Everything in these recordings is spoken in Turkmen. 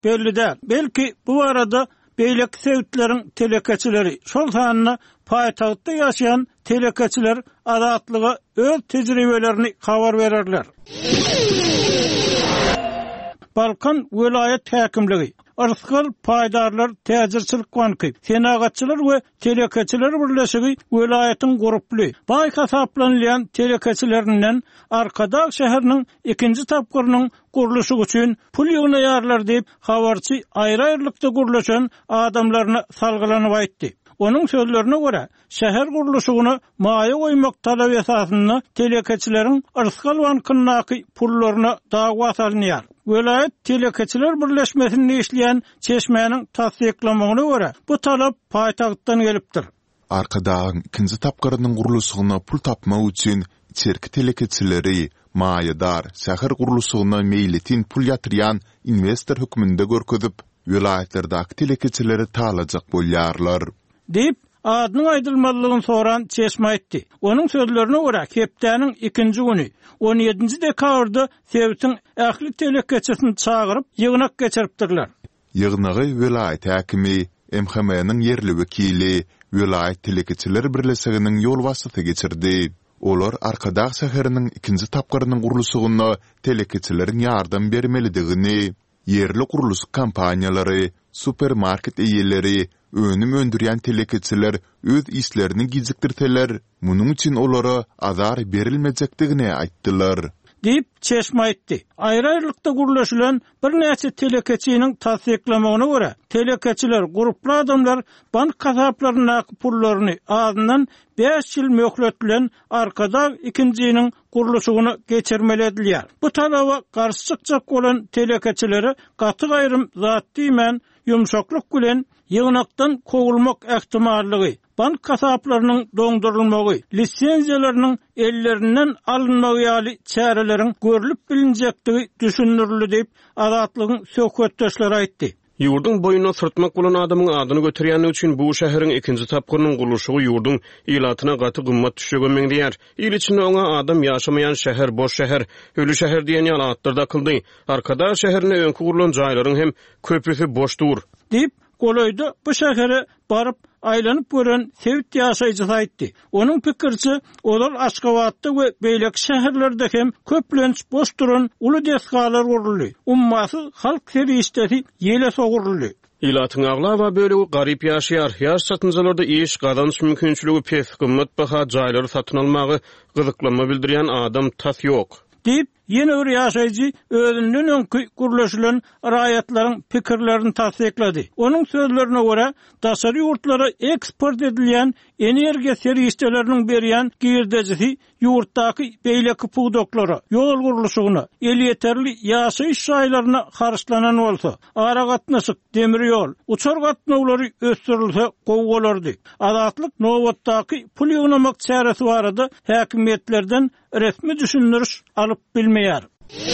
belli däl. Belki bu arada beýleki sebitlerin telekeçileri şol sanına paýtagtda ýaşaýan telekeçiler adatlyga öz tejribelerini habar bererler. Balkan vilayet häkimligi, Arskal paýdarlar täzirçilik banky, senagatçylar we telekeçiler birleşigi vilayetin guruply, baý hasaplanýan telekeçilerinden Arkadag şäheriniň 2-nji tapgyrynyň guruluşy üçin pul ýygnaýarlar diýip habarçy aýry-aýrylykda guruluşan adamlaryna salgylanyp aýtdy. Onun sözlerine göre şehir kuruluşunu maýa goýmak talap esasyny telekeçilerin Arskal bankynyň pullarına dawa salynýar. Vilayet telekeçiler birleşmesinde işleyen çeşmenin tasdiklamagyna göre bu talap paýtagtdan gelipdir. Arkadagyn 2-nji tapgyrynyň guruluşyna pul tapmak üçin çerki telekeçileri maýadar şäher guruluşyna meýletin pul ýatyrýan investor hökmünde görkezip vilayetlerdäki telekeçileri talajak bolýarlar deyip adynyň aýdylmalygyny soran çeşme aýtdy. Onun sözlerine göre hepdäniň 2-nji güni 17-nji dekabrda Sewitin ähli telekeçisini çagyryp ýygnak geçiripdirler. Ýygnagy vilayet häkimi, MHM-niň yerli wekili, vilayet telekeçiler birleşiginiň ýol wasaty geçirdi. Olar Arkadag şäheriniň 2-nji tapgyrynyň guruluşyna telekeçilerin ýardam bermelidigini, yerli guruluş kampaniýalary, supermarket eýeleri, önüm öndürýän telekeçiler öz işlerini gizikdirteler. Munyň üçin olara azar berilmejekdigini aýtdylar. Deyip çeşme aýtdy. Aýry-aýrylykda guruluşylan bir näçe telekeçiniň tasdiklamagyna göre telekeçiler gruply adamlar bank kasaplaryna pullaryny azyndan 5 ýyl möhlet bilen Arkadag 2-njiniň guruluşyny geçirmelediler. Bu talaba garşy çykjak bolan telekeçileri gaty gaýrym zatdy men ýumşaklyk bilen ýygnakdan kogulmak ähtimallygy, bank kasaplarynyň doňdurulmagy, lisenziýalarynyň ellerinden alınmagy ýaly çäreleriň görülüp bilinjektigi düşünürildi diýip adatlygyň söhbetdeşleri aýtdy. Ýurdun boyuna sırtmak bolan adamyň adyny götürýän üçin bu şäheriň 2-nji tapgyrynyň guruluşy ýurdun ilatyna gaty gymmat düşýän meňdiýär. Il içinde oňa adam ýaşamaýan şäher boş şäher, ölü şäher diýen ýalatlarda kıldy. Arkada şäherine öňkü gurulan jaýlaryň hem köpüsi boşdur. Deyip Goloyda bu şähere barıp aýlanyp gören Sewit ýaşaýjysy aýtdy. Onuň pikirçi, olar Aşgabatda we beýlek şäherlerde hem köplenç boş duran uly deskalar guruldy. Ummasy halk serişdeti ýele soguruldy. İlatyň aglawa bölegi garyp ýaşaýar. Ýaş satynjalarda iş gazanç mümkinçiligi pes, gymmat baha jaýlary satyn almagy gyzyklanma bildirýän adam tas ýok. Deyip yeni bir ýaşaýjy özünden öňkü guruluşylan raýatlaryň pikirlerini tasdiklady. Onun sözlerine göre daşary ýurtlara eksport edilýän energiýa serişdeleriniň berýän girdejisi ýurtdaky beýleki pugdoklara, ýol guruluşyna, el ýeterli ýaşaýyş şaýlaryna harçlanan bolsa, ara gatnaşyk, demir ýol, uçar gatnawlary ösdürilse gowy bolardy. Adatlyk nowatdaky pul ýygnamak çäresi barada häkimetlerden resmi düşündürüş alyp bilmeýär.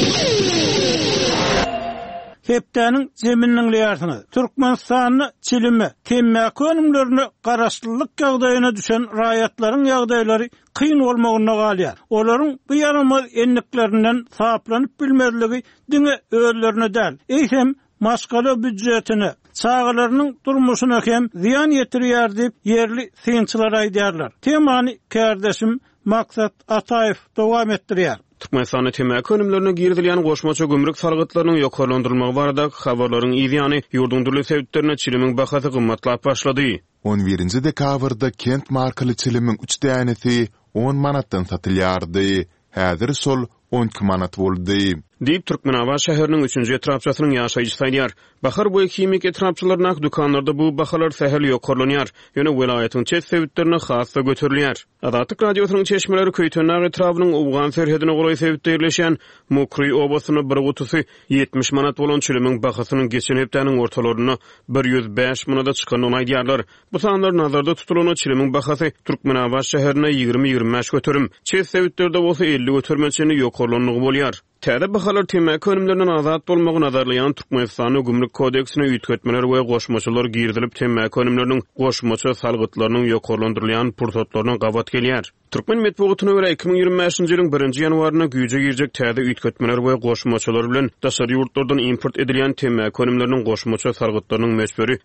Hepdäniň zemininiň ýartyny, Türkmenistanyň çilimi, temmäki önümlerini garaşlylyk ýagdaýyna düşen raýatlaryň ýagdaýlary kyn bolmagyna galýar. Olaryň bu ýaramaz enliklerinden saplanyp bilmezligi diňe özlerine däl. Eýsem maskala büdjetini, çağalarynyň durmuşyna hem ziýan ýetirýär diýip yerli synçylar aýdýarlar. Temany kardeşim Maksat Ataýew dowam etdirýär. Türkmenistan temmäki önümlerine girdilýän goşmaça gömrük salgytlarynyň ýokarlandyrylmagy barada habarlaryň ýygyny ýurdun durly sebitlerine çilimiň bahasy gymmatlap başlady. 11-nji dekabrda kent markaly çilimiň 3 dänesi 10 manatdan satylýardy. Häzir sol 12 manat boldy. Deyip Türkmenaba şäheriniň 3-nji etrapçasynyň ýaşaýjysy aýdýar. Bahar boýy kimik etrapçylaryň dukanlarda bu bahalar sähel ýokarlanýar. Ýöne welaýatyň çet sebitlerine hasda götürilýär. Adatyk radiosynyň çeşmeleri Köýtönäg etrabynyň Owgan serhedine goraý sebitde ýerleşen Mokry obasyny bir gutusy 70 manat bolan çilimiň bahasynyň geçen hepdäniň ortalaryna 105 manada çykandygyny aýdýarlar. Bu sanlar nazarda tutulan çilimiň bahasy Türkmenaba şäherine 20-25 götürüm, çet sebitlerde bolsa 50 götürmeçini ýokarlanmagy bolýar. Täze bahalar temäki önümlerinden azat bolmagy nazarlayan Türkmenistanyň Gümrük kodeksine üýtgetmeler we goşmaçylar girdilip temäki önümleriniň goşmaça salgytlarynyň ýokarlandyrylýan pursatlaryna gabat gelýär. Türkmen medeniýetyne görä 2025-nji ýylyň 1-nji ýanwaryna güýje girjek täze üýtgetmeler we goşmaçylar bilen daşary ýurtlardan import edilýän temäki önümleriniň goşmaça salgytlarynyň meşberi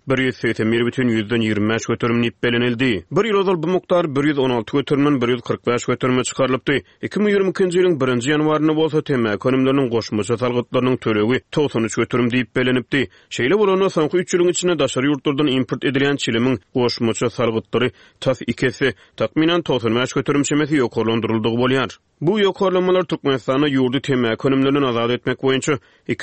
181,25 götürümlip belenildi. Bir ýyl ozal bu mukdar 116 götürümden 145 götürüme çykarlypdy. 2022-nji ýylyň 1-nji ýanwaryna bolsa temäki önümleriniň goşmaça salgytlarynyň töregi 93 götürüm diýip belenipdi. Şeýle bolany soňky 3 ýylyň içinde daşary ýurtlardan import edilýän çilimiň goşmaça salgytlary tas ikesi takminan 95 götürüm şemeti ýokarlandyryldygy bolýar. Bu ýokarlanmalar Türkmenistanyň ýurdu temäki önümlerinden azat etmek boýunça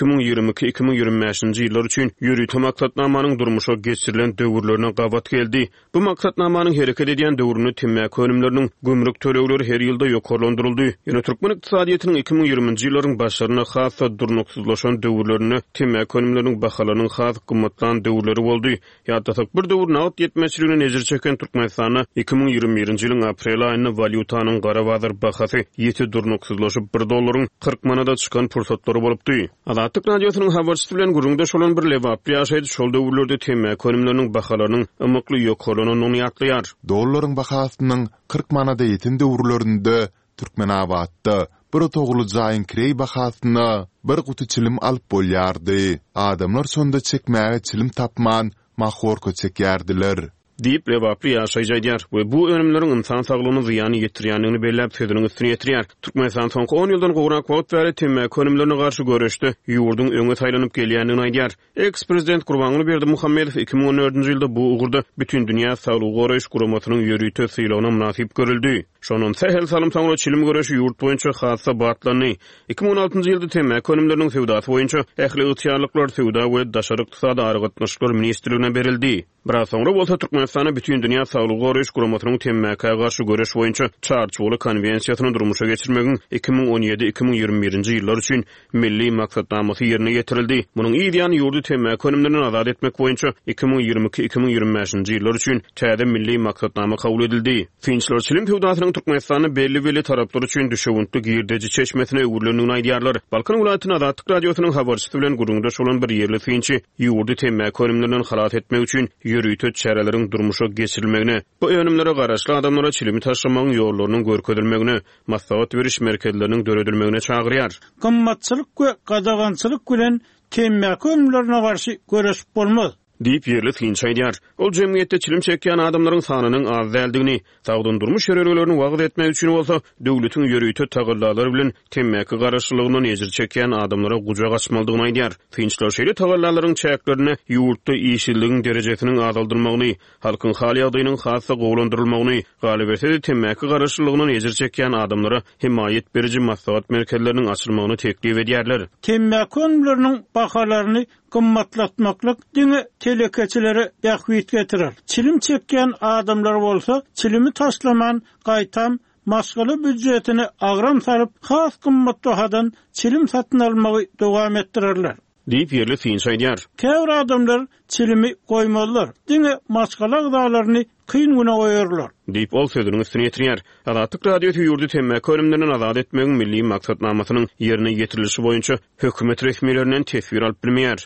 2022-2025-nji ýyllar üçin ýürütme maksatnamanyň durmuşa geçirilen döwürlerine gabat geldi. Bu maksatnamanyň hereket edýän döwrüni temäki önümleriniň gümrük tölegleri her ýylda ýokarlandyryldy. Ýöne Türkmen ykdysadyýatynyň 2020-nji ýyllaryň başlaryna has durnuksuzlaşan döwürlerini temäki önümleriniň bahalarynyň has gymmatlan döwürleri boldy. Ýa-da bir döwür nağd ýetmeçiligine nezir çeken Türkmenistana 2021-nji ýylyň aprel aýyny valyutanyň gara bazar bahasy ýeti durnuksuzlaşyp $1 40 manada çykan pursatlary bolupdy. Azatlyk radiosynyň habarçysy bilen gurulmda şolan bir lewap ýaşaýdy. Şol döwürlerde temäki önümleriniň bahalarynyň ymykly ýokarlanyny ýatlaýar. Dollaryň bahasynyň 40 manada ýeten döwürlerinde Türkmen abatda bir togulu jaýyn kirey bahasyny bir guty çilim alyp bolýardy. Adamlar sonda çekmäge çilim tapman mahorka çekýärdiler. Diýip lewaply ýaşaýjadýar we bu önümleriň insan saglygyna zyýany ýetirýändigini belläp sözüniň üstüne ýetirýär. Türkmenistan soňky 10 ýyldan gowrak wagt bäri temäki önümlerine garşy görüşdi. Ýurdun öňe taýlanyp gelýändigini aýdýar. Ex-prezident Gurbanguly Berdimuhammedow 2014-nji ýylda bu ugurda bütün dünýä saglygy goraýyş guramatynyň ýörüýte sylawyna munasip görüldi. Şonun sehel salym saňra çilim görüşi ýurt boýunça hassa batlany. 2016-njy ýylda temäki önümleriniň sewdasy boýunça ähli ýetýärlikler sewda we daşary ykdysady argatnaşyklary ministrligine berildi. Biraz soňra bolsa Türkmenistana bütün dünýä saglygy goraýyş guramatynyň temäkiä garşy görüş boýunça çarçyly konvensiýasyny durmuşa geçirmegiň 2017-2021-nji ýyllar üçin milli maksatnamasy ýerine ýetirildi. Munyň ideýany ýurdu temäki önümlerinden azat etmek boýunça 2022-2025-nji ýyllar üçin täze milli maksatnama kabul edildi. Finçler çilim sewdasynyň Türkmenistany belli taraplar üçin düşewüntli girdeji çeşmesine öwürlendigini aýdýarlar. Balkan welaýatynyň Azatlyk radiosynyň habarçysy bilen gurulmda şolan bir ýerli finçi ýurdu temäki önümlerinden halat etmek üçin ýürüýte çäreleriň durmuşa geçirilmegine, bu önümlere garaşly adamlara çilimi taşımagyň ýollarynyň görkezilmegine, maslahat beriş merkezleriniň döredilmegine çagyrýar. Gymmatçylyk we gadagançylyk bilen temäki önümlerine garşy görüş bolmaz. Diýip ýerli finçi aýdýar. Ol jemgyýetde çilim çekýän adamlaryň sanynyň az däldigini, sagdyn durmuş ýöreglerini wagt etmek üçin bolsa, döwletiň ýörüýte tagallary bilen temäki garaşlygyny nezir çekýän adamlara gujak açmalydygyny aýdýar. Finçler şeýle tagallaryň çäklerini ýurtda işçiligiň derejesini azaldyrmagyny, halkyň hali ýagdaýynyň hassa gowlandyrylmagyny, galybete temäki garaşlygyny nezir çekýän adamlara himayet berici maslahat merkezleriniň açylmagyny teklip edýärler. Temäki önümleriniň bahalaryny gymmatlatmaklyk diňe telekeçilere ýahwit getirer. Çilim çekýän adamlar bolsa, çilimi taşlaman, gaýtam, maşgaly büdjetini agram saryp, has gymmatly hadan çilim satyn almagy dowam etdirerler. Diýip ýerli finçi aýdýar. Käwr adamlar çilimi goýmalylar. Diňe maşgala gydalaryny kyn güne goýarlar. Diýip ol sözüniň üstüne ýetirýär. Azatlyk radiosu ýurdu temäki önümlerinden azat etmegiň milli maksatnamasynyň ýerine ýetirilişi boýunça hökümet resmiýetlerinden tesbir alyp bilmeýär.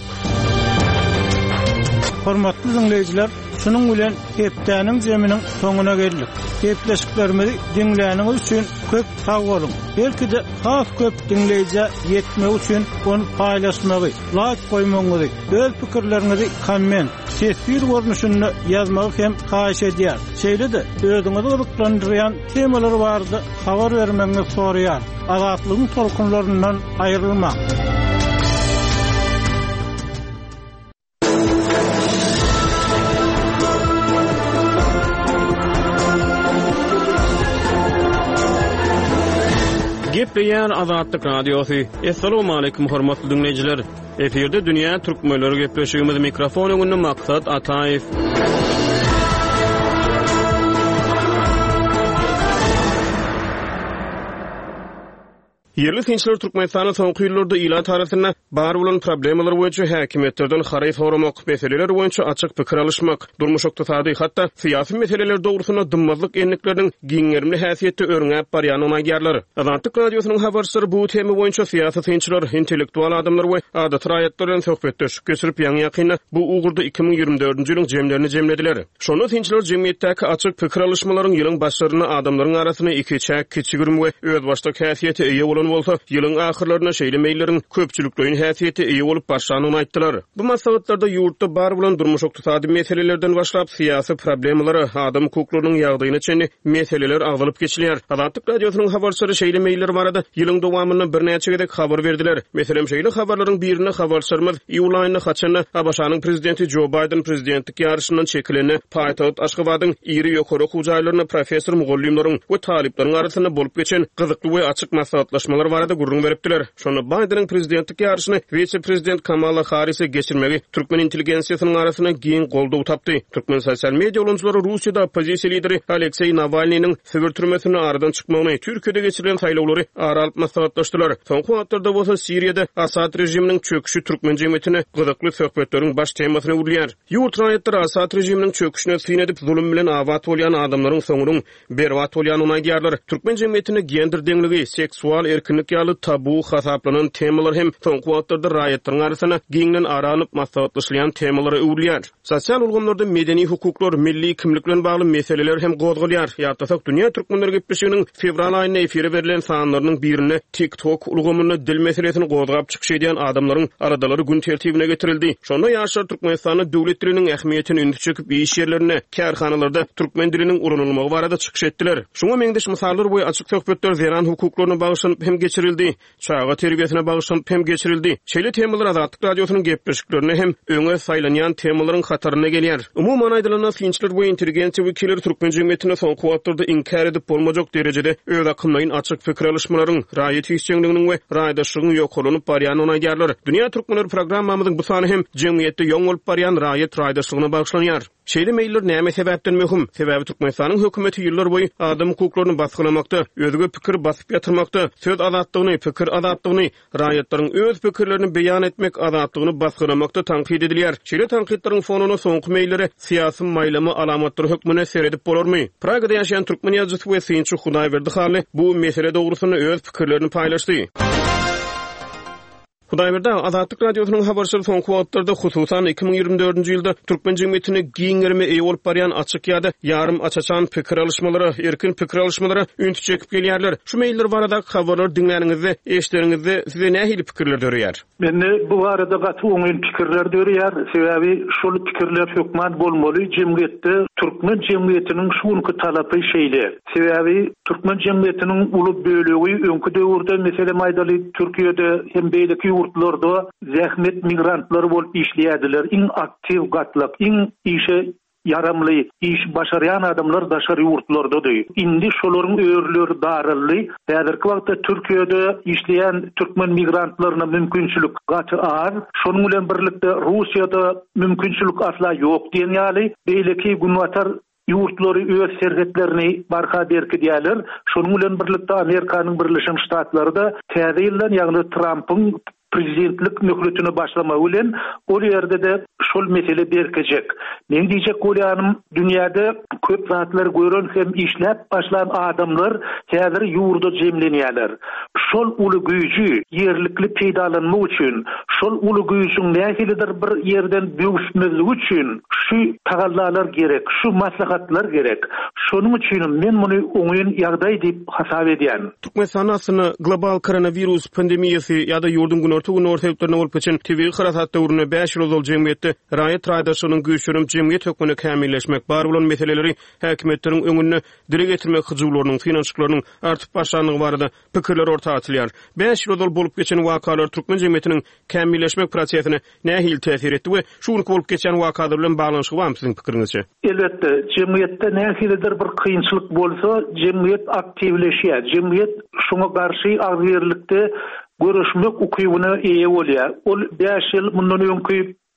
Hormatly dinleýijiler, şunun bilen hepdäniň jeminiň soňuna geldik. Hepleşiklerimizi dinleýäniňiz üçin köp sag bolun. Belki de has köp dinleýije ýetmek üçin onu paýlaşmagy, like goýmagy, öz pikirlerinizi komment, tesbir görnüşünde ýazmagy hem haýyş edýär. Şeýle-de özüňizi gyzyklandyrýan temalar bardy, habar bermeňizi soraýar. Azatlygyň tolkunlaryndan aýrylmak. Gepleýär Azatlyk radiosu. Assalamu alaykum hormatly dinleýijiler. Eferde dünýä türkmenleri gepleşigimiz mikrofon öňünde maksat Ataýew. Yerli finçler Türkmenistanyň soňky ýyllarda ila tarasyna bar bolan problemler boýunça häkimetlerden haray soramak, meseleler boýunça açyk pikir alışmak, durmuş iqtisady hatda syýasy meseleler dogrusyna dymmazlyk enlikleriniň giňerli häsiýetli öňäp barýan onaýarlary. Azatlyk radiosynyň habarçylary bu tema boýunça syýasy synçylar, intellektual adamlar we adat raýatlaryň söhbetleşip geçirip ýa-ni ýakyna bu ugurda 2024-nji ýylyň jemlerini jemlediler. Şonu synçylar jemgyýetdäki açyk pikir alışmalaryň ýylyň başlaryny adamlaryň arasyna iki çäk keçigirme we öz başlyk häsiýeti eýe bolan bolsa, ýylyň ahyrlaryna şeýle meýillerin köpçülikliň häsiýeti eýe bolup başlanyny aýtdylar. Bu maslahatlarda ýurtda bar bolan durmuş iqtisady meselelerden başlap syýasy problemlary, adam hukuklarynyň ýagdaýyna çenli meseleler agdalyp geçilýär. Azatlyk radiosynyň habarçylary şeýle meýiller barada ýylyň dowamyny bir näçe gedek habar berdiler. Meselem şeýle habarlaryň birini habarçylarymyz iýul aýynyň haçany Abaşanyň prezidenti Joe Biden prezidentlik ýarşyndan çekileni paýtagat Aşgabatyň iri ýokary hujaýlaryny professor mugullimlaryň we taliplerin arasyna bolup geçen gyzykly we açyk maslahatlaşmalar barada gurrun beripdiler. Şonu Bidenin prezidentlik ýarşyny vice prezident Kamala Harris'e geçirmegi Türkmen intelligensiýasynyň arasyna giň goldaw tapdy. Türkmen sosial media ulanjylary Russiýada opozisiýa lideri Aleksey Navalnyň Sibir türmesine aradan çykmagyny, Türkiýede geçirilen saýlawlary aralyp maslahatlaşdylar. Soňky wagtlarda bolsa Siriýada Asad rejiminiň çöküşi Türkmen jemgyýetine gyzykly söhbetleriň baş temasyna urilýär. Ýurt raýatlar Asad rejiminiň çöküşine syn edip zulüm bilen awat bolýan adamlaryň soňunyň berwat bolýanyny aýdýarlar. Türkmen jemgyýetine gender deňligi, seksual erkinlik ýaly tabu hasaplanan temalar hem soňky wagtlarda raýatlaryň arasyna giňden aranyp maslahatlaşýan temalary urilýär. Sosial ulgamlarda medeni hukuklar, milli kimlik bilen bagly meseleler hem gozgulýar. Ýa-da dünýä türkmenleri gepleşiginiň fevral aýyna efire berilen sanlarynyň birine TikTok ulgamyny dil meselesini gozgap çykşydýan adamlaryň aradalary gün tertibine getirildi. Şonda ýaşar Türkmenistanyň döwlet diliniň ähmiýetini ündü çekip iş ýerlerine, kärhanalarda türkmen diliniň ulanylmagy barada çykyş etdiler. Şoňa meňdeş misallar boýunça açyk söhbetler zeran hukuklaryna bagyşanyp hem geçirildi. Çağa terbiýetine bagyşanyp hem geçirildi. Şeýle temalar Azatlyk radiosynyň gepleşiklerini hem öňe saýlanýan temalaryň hataryna gelýär. Umumyň aýdylanan synçylar bu intelligensiýa wekilleri türkmen jemgyýetine soňky wagtlarda inkar edip bolmajak derejede öz akymlaryň açyk pikir alışmalaryň, raýat işçiliginiň we raýatdaşlygyň ýokalanyp barýanyny aýdýarlar. Dünýä türkmenleri programmamyzyň bu sany hem jemgyýetde ýoň bolup barýan raýat raýatdaşlygyna baglanýar. Şeýle meýiller näme sebäpden möhüm? Sebäbi Türkmenistanyň hökümeti ýyllar boýy adam hukuklaryny basgylamakda, özüge pikir basyp ýatyrmakda, söz azatlygyny, pikir azatlygyny, raýatlaryň öz pikirlerini beýan etmek azatlygyny basgylamakda tanqid edilýär. Şeýle tanqidlaryň fonuny soňky meýillere syýasy maýlamy alamatlary hökmüne seredip bolarmy? Pragada ýaşaýan türkmen ýazgysy we synçy Hudaýberdi Haly bu mesele dogrusyna öz pikirlerini paýlaşdy. Hudaýberde Azatlyk radiosynyň habarçylary soňky wagtlarda hususan 2024-nji ýylda türkmen jemgyýetine giňerme eýe bolup barýan açyk ýa-da ýarym açaçan pikir alışmalary, erkin pikir alışmalary üntü çekip gelýärler. Şu meýiller barada habarlar dinläňizde, eşitleňizde size nähili pikirler dörýär? Mende bu arada gaty oňyn pikirler dörýär. Sebäbi şol pikirler hökmat bolmaly. Jemgyýetde türkmen jemgyýetiniň şuňky talapy şeýle. Sebäbi türkmen jemgyýetiniň uly bölegi öňkü döwürde meselem aýdaly Türkiýede hem beýleki ýurtlarda zähmet migrantlar bolup işleýärdiler. Iň aktiv gatlyk, iň işe yaramly, iş başaryan adamlar daşary ýurtlardadyr. Indi şolaryň öýrleri daryldy. Häzirki wagtda Türkiýede işleýän türkmen migrantlaryna mümkinçilik gaty az. Şonuň bilen birlikde Russiýada mümkinçilik asla ýok diýen ýaly beýleki günwatar ýurtlary öz serhetlerini barka berkidýärler. Şonuň bilen birlikde Amerikanyň Birleşik Ştatlarynda täze ýyldan ýagny Trumpyň prezidentlik möhletini başlama bilen ol ýerde de şol mesele berkejek. Men diýjek bolýanym dünýäde köp zatlar gören hem işläp başlan adamlar häzir ýurda jemlenýärler. Şol uly güýji ýerlikli peýdalanma üçin, şol uly güýjüň nähilidir bir ýerden böwüşmezlik üçin şu tagallalar gerek, şu maslahatlar gerek. Şonuň üçin men muny oňyn ýagdaý diýip hasap edýän. Türkmenistan aslında global koronavirus pandemiýasy ýa-da ýurdun ortaýyklarına bolup geçen TV haratat döwrüne 5 ýyl bol jemgyýetde raýat raýatdaşlygynyň güýçlenip jemgyýet hökmüne kämilleşmek bar bolan meseleleri häkimetleriň öňüne dile getirmek hyjywlarynyň, finansiýaklarynyň artyp başlandygy barada pikirler ortaga atylýar. 5 ýyl bolup geçen wakalar türkmen jemgyýetiniň kämilleşmek prosesine nähili täsir etdi we şuňky bolup geçen wakalar bilen baglanşygy barmy siziň pikiриňizçe? Elbetde, jemgyýetde nähilidir bir kynçylyk bolsa, jemgyýet aktivleşýär. Jemgyýet şoňa garşy agyrlykda görüşmek ukybyna eýe bolýar. Ol 5 ýyl mundan öňki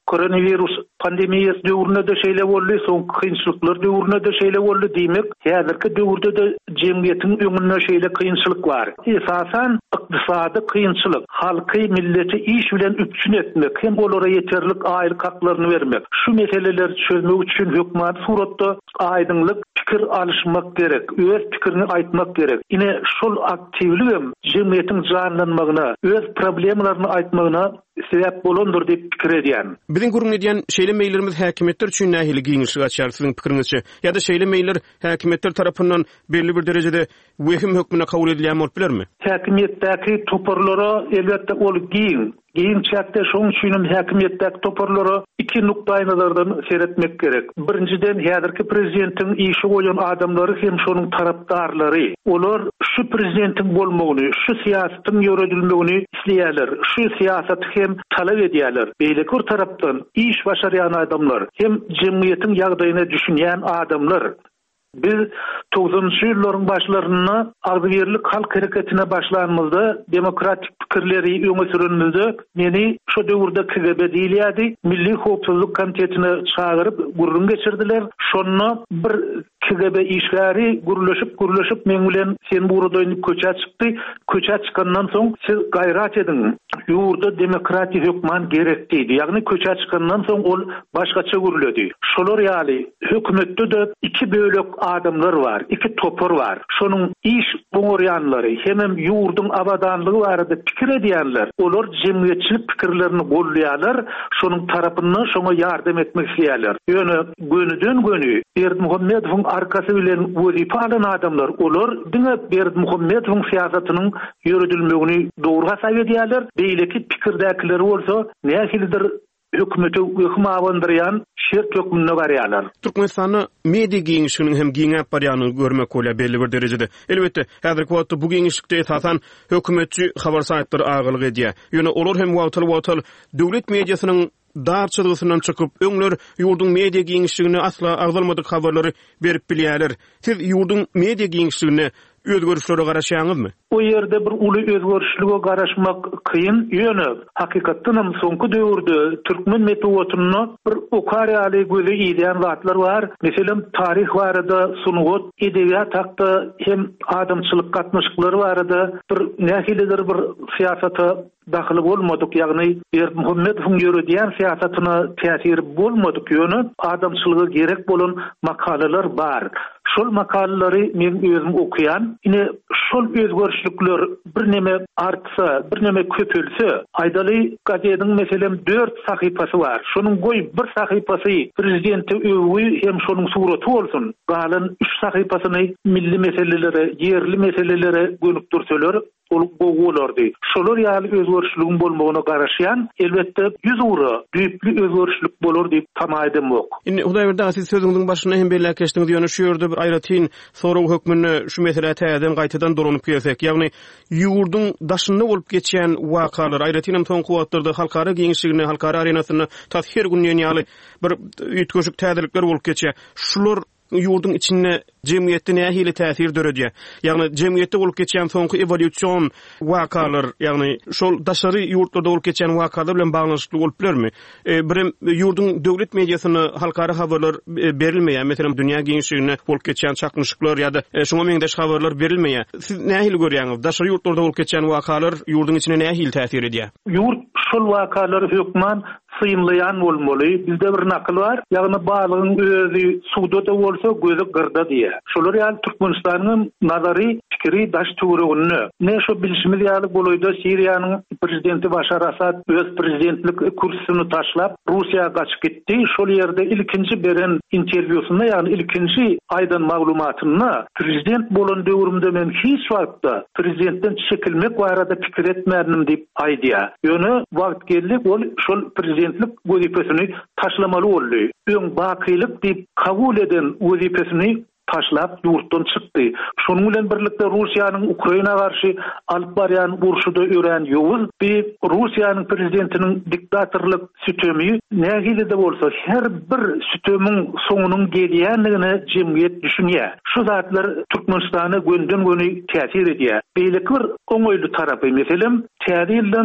koronavirus pandemiyası döwründe de şeýle boldy, soň kynçylyklar döwründe de şeýle boldy diýmek, häzirki döwürde de jemgyýetiň öňünde şeýle kynçylyk bar. Esasan ykdysady kynçylyk, halky, milleti iş bilen üpçün etmek, hem olara ýeterlik aýlyk haklaryny bermek. Şu meseleleri çözmek üçin hökümet suratda aýdynlyk pikir alışmak gerek, öz pikirini aýtmak gerek. Ine şol aktivligim jemgyýetiň janlanmagyna, öz problemlaryny aýtmagyna sebäp bolandyr diýip pikir edýän. Biziň gurun edýän şeýle meýillerimiz häkimetler üçin nähili giňişlik açar siziň pikiриňizçe? Ýa-da şeýle meýiller häkimetler tarapyndan belli bir derejede wehim hökmüne kabul edilýän bolup bilermi? Häkimetdäki toparlara elbetde ol giň çäkde şoň üçin häkimetdäki toparlara iki nukdaý nazardan seretmek gerek. Birinciden häzirki prezidentiň işi goýan adamlary hem şonuň tarapdarlary. Olar şu prezidentiň bolmagyny, şu siýasatyň ýöredilmegini isleýärler. Şu siýasaty hem talap edýärler. Beýleki tarapdan iş başarýan adamlar hem jemgyýetiň ýagdaýyna düşünýän adamlar. Biz 90-njy ýyllaryň başlaryny arzyberlik halk hereketine başlanmazda demokratik pikirleri öňe sürünmezde meni şu döwürde KGB diýilýärdi, Milli Howpsuzlyk Komitetine çağırıp gurrun geçirdiler. Şonu bir KGB işgäri guruluşyp men bilen sen burada ýanyp köçä çykdy. Köçä çykandan soň siz gaýrat edin. Ýurda demokratik hökman gerek diýdi. Ýagny köçä çykandan soň ol başgaça guruldy. Şolar ýaly hökümetde de iki bölek adamlar var, iki topar var. Şonuň iş boňaryanlary hem ýurdun abadanlygy barada pikir edýärler. Olar jemgyýetçilik pikirlerini gollaýarlar, şonuň tarapyndan şoňa ýardam etmek isleýärler. Ýöne gönüden-göni Berdimuhammedowyň arkasy bilen wezife alan adamlar, olar diňe Berdimuhammedowyň siýasatynyň ýöredilmegini dogry hasap edýärler. Beýleki pikirdäkileri bolsa nähilidir hökümeti öküm awandyrýan şert hökmüne barýarlar. Türkmenistany media giňişiniň hem giňäp barýanyny görmek bolýar belli bir derejede. Elbetde häzirki wagtda bu giňişlikde esasan hökümetçi habar saýtlary agylyk edýär. Ýöne olar hem wagtal döwlet mediasynyň darçylygyndan çykyp öňler ýurdun media giňişligine asla agdalmadyk habarlary berip bilýärler. Siz ýurdun media giňişligine özgörüşlere garaşýaňyzmy? O ýerde bir uly özgörüşlige garaşmak kıyın. Ýöne hakykatdan soňky döwürde türkmen metodyny bir okaryali göze ýeýän zatlar bar. Meselem tarih barada, sunugat, edebiýat hakda hem adamçylyk gatnaşyklary barada bir nähilidir bir siýasata daxil bolmadyk, ýagny Berdimuhammedowyň ýöredýän siýasatyna täsir bolmadyk ýöne adamçylyga gerek bolan makalalar bar. Şol makalary men özüm okuyan, ine şol özgörüşlikler bir neme artsa, bir neme köpülse, aýdaly gazetiň meselem 4 sahypasy bar. Şonuň goý bir sahypasy prezidenti öwü hem şonuň suraty bolsun. Galan 3 sahypasyny milli meselelere, ýerli meselelere gönükdirseler, ol bolardy. Şolar ýaly özgörüşligiň bolmagyna garaşýan, elbetde 100 ura düýpli özgörüşlik bolar diýip tamaýdym ok. Indi Hudaýberdi siz sözüňiň başyna hem belli keşdiňiz ýöne şu ýerde bir aýratyn soraw hökmüni şu mesele täzeden gaýtadan duranyp gelsek, ýagny ýurdun daşynda bolup geçýän wakalar aýratyn soňky wagtlarda halkara giňişligine, halkara arenasyna täsir günýän ýaly bir ýetgeşik täzelikler bolup geçýär. Şular ýurdun içine jemgyýetde nähili täsir döredýär. Ýagny jemgyýetde bolup geçýän soňky evolýusiýon wakalar, ýagny şol daşary ýurtlarda bolup geçýän wakalar bilen baglanşykly bolup bilermi? Birim ýurdun döwlet mediasyny halkara habarlar berilmeýär. Meselem dünýä giňişligine bolup geçýän çakmyşyklar ýa-da şoňa meňdeş habarlar berilmeýär. Siz nähili görýäňiz? Daşary ýurtlarda bolup geçýän wakalar ýurdun içine nähili täsir edýär? Ýurt şol wakalary hökman sıyımlayan bolmaly. Bizde bir nakıl var. Ýagny balygyň özü suwda da bolsa gözi gyrda diýe. Şolar ýaly Türkmenistanyň nazary pikiri daş töweregini. Ne şo bilişimiz ýaly bolaýda Siriýanyň prezidenti Başar Asad öz prezidentlik kursyny taşlap Russiýaga gaçyp gitdi. Şol ýerde ilkinji beren interwýusynda, ýagny ilkinji aýdan maglumatyny prezident bolan döwrümde men hiç wagtda prezidentden çekilmek barada pikir etmädim diýip aýdýar. Ýöne wagt geldi ol şol prezidentlik wezipesini taşlamaly boldy. Öň bakylyk diýip kabul eden wezipesini taşlap ýurtdan çykdy. Şonuň bilen birlikde Russiýanyň Ukraina garşy alyp barýan urşuda ören ýowuz bir Russiýanyň prezidentiniň diktatorlyk sütemi nähili de bolsa her bir sütemiň soňunyň gelýänligini jemgyýet düşünýär. Şu zatlar Türkmenistany gönden-göni täsir edýär. Beýleki bir oňoýly tarapy meselem täzirden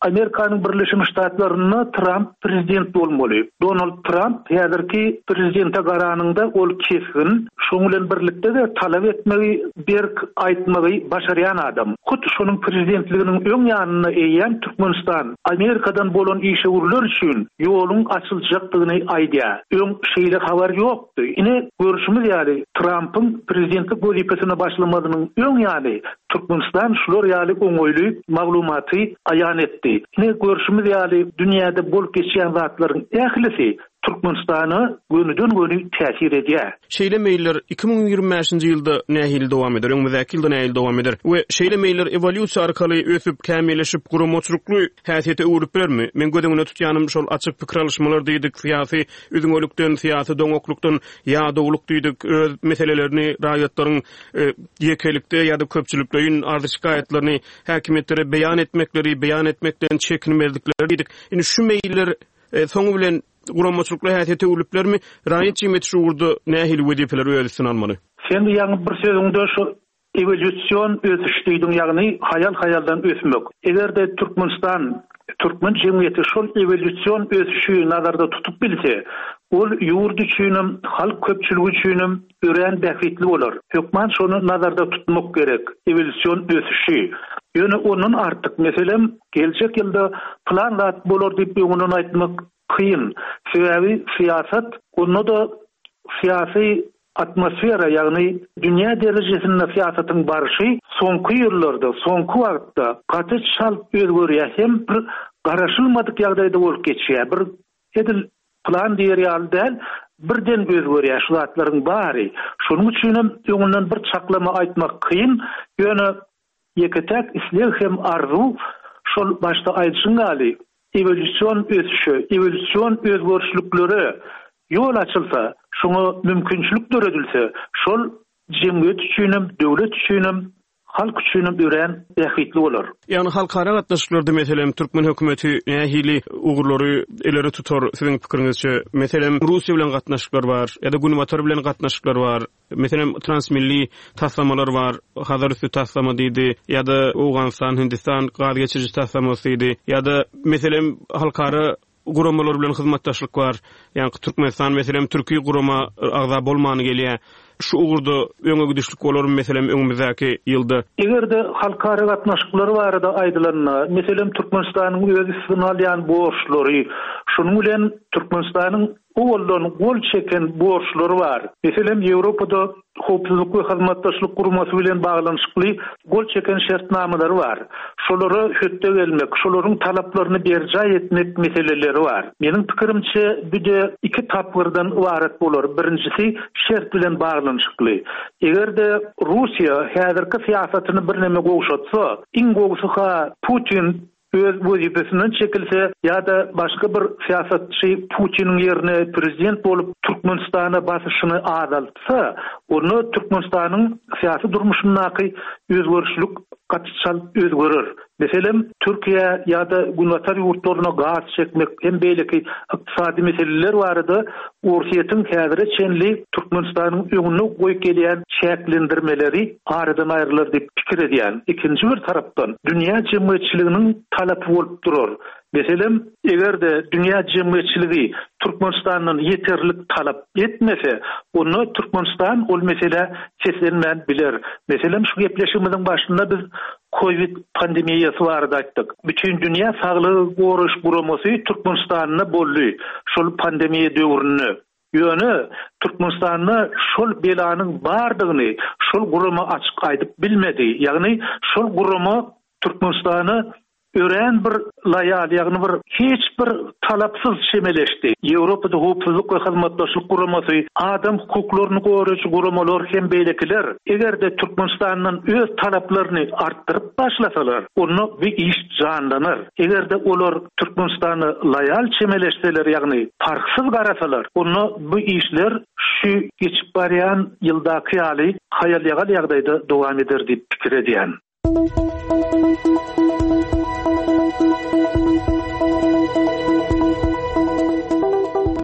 Amerikanyň Birleşmiş Ştatlaryna Trump prezident bolmaly. Donald Trump häzirki prezidente garanyňda ol kesgin, şoň bilen birlikde de talap etmegi, berk aýtmagy başarýan adam. Hut şonuň prezidentliginiň öň ýanyna eýen Türkmenistan Amerikadan bolan işgörler üçin ýoluň açyljakdygyny aýdýa. Öň şeýle habar ýokdy. Ine görüşimiz ýaly Trump'yň prezidentlik wezipesine başlamagynyň öň ýaly Türkmenistan şular ýaly oňoýly maglumaty aýan etdi. Ine görüşimiz ýaly dünýäde bolup geçýän zatlaryň ählisi Türkmenistany gönüden-göni täsir edýär. Şeýle meýiller 2025-nji ýylda nähil dowam eder, öňümizäki ýylda nähil dowam eder. We şeýle meýiller evolýusiýa arkaly ösüp kämilleşip gurumoçlukly häsiýete öwrüp bermi? Men gödüňine tutýanym şol açyk pikir alışmalar diýdik, syýasy üzüňölükden, syýasy doňoklukdan ýa-dowluk diýdik, öz meselelerini raýatlaryň ýekelikde ýa-da köpçüliklerin ardy şikaýetlerini häkimetlere beýan etmekden çekinmezlikleri diýdik. Indi şu meýiller soňu bilen guramaçlykly häsiýete öwrüplermi? Raýat jemgyýeti şu urda nähili wezipeler öýdüsin almaly. Sen ýa-ni bir sözüňde şu evolýusiýon ösüş diýdiň, ýagny hayal-hayaldan ösmek. Egerde Türkmen jemgyýeti şol evolýusiýon ösüşi nazarda tutup bilse, ol ýurt üçinem, halk köpçüligi üçinem ören bähitli bolar. Hökman şonu nazarda tutmak gerek. Evolýusiýon ösüşi. Ýöne onun artyk meselem geljek ýylda plan zat bolar diýip öňünden aýtmak kıyın. Sebebi siyasat, onu da siyasi atmosfera, yani dünya derejesinde siyasatın barışı sonku yıllarda, sonku wagtda gaty çal özgörýär, hem bir garaşylmadyk ýagdaýda bolup geçýär. Bir edil plan diýer ýalda birden özgörýär şu zatlaryň bary. Şonuň üçin öňünden bir çaklama aýtmak kıyın. Ýöne ýeketek isleg hem arzu şol başda aýdyşyň gali. Evolýusiýon ösüşi, evolýusiýon özgörüşlikleri ýol açylsa, şoňa mümkinçilikler edilse, şol jemgyýet üçinem, döwlet üçinem, halk üçinem ören bähitli bolar. Ýani halkara gatnaşyklarda meselem Türkmen hökümeti nähili ugurlary eleri tutar siziň pikiriňizçe? Meselem Russiýa bilen gatnaşyklar bar, ýa-da Günbatar bilen gatnaşyklar bar. Meselem transmilli taslamalar bar, hazır üstü taslama diýdi, ýa-da Awganistan, Hindistan galy geçirji taslamasy diýdi, ýa-da meselem halkara guramalar bilen hyzmatdaşlyk bar. Ýani Türkmenistan meselem Türkiýe gurama agza bolmany gelýär. Şu ugurda öňe gidişlik bolar meselem öňümüzdäki ýylda. Egerde halkara gatnaşyklary barada aýdylanna, meselem Türkmenistanyň öz üstüne alýan borçlary, şonuň bilen Türkmenistanyň gol çeken borçlary bar. Meselem Ýewropada howpsuzlyk we hyzmatdaşlyk gurmasy bilen baglanyşykly gol çeken şertnamalar bar. Şolary hötte gelmek, şolaryň talaplaryny berjay etmek meseleleri bar. Meniň pikirimçe bu de iki tapgyrdan ibaret bolar. Birincisi şert bilen baglanyşykly. Egerde Russiýa häzirki siýasatyny bir neme gowşatsa, iň gowşuha Putin öz wezipesinden çekilse, ýa-da başga bir siýasatçy Putiniň ýerine prezident bolup Türkmenistana basyşyny adaltsa, onu Türkmenistanyň siýasy durmuşyndaky özgörüşlik gatyçal özgörer. Meselem Türkiýe ýa-da Günbatar ýurtlaryna gaz çekmek hem beýleki ykdysady meseleler barada Ursiýetin häzire çenli Türkmenistanyň öňüne goýup gelýän çäklendirmeleri aradan aýrylar diýip pikir edýän. Ikinji bir tarapdan dünýä jemgyýetçiliginiň talapy bolup durar. Meselem egerde dünýä jemgyýetçiligi Türkmenistanyň ýeterlik talap etmese, onu Türkmenistan ol mesele çeslenmän biler. Meselem şu gepleşigimiziň başynda biz Covid pandemiýasy barada aýtdyk. Bütün dünýä saglygy goruş guramasy Türkmenistanyna boldy. Şol pandemiýa döwründe ýöne Türkmenistanyna şol belanyň bardygyny şol gurama açyk aýdyp bilmedi. Ýagny şol gurama Türkmenistany ören bir layal, ýagny bir hiç bir talapsyz şemeleşdi. Ýewropada howpsuzlyk we hyzmatdaşlyk guramasy, adam hukuklaryny goraýjy guramalar hem beýlekiler, egerde Türkmenistanyň öz talaplaryny artdyryp başlasalar, onu bir iş janlanar. Egerde olar Türkmenistany layal şemeleşseler, ýagny farksız garasalar, onu bu işler şu geçip barýan ýyldaky ýaly hayal ýagal ýagdaýda dowam eder diýip pikir edýän.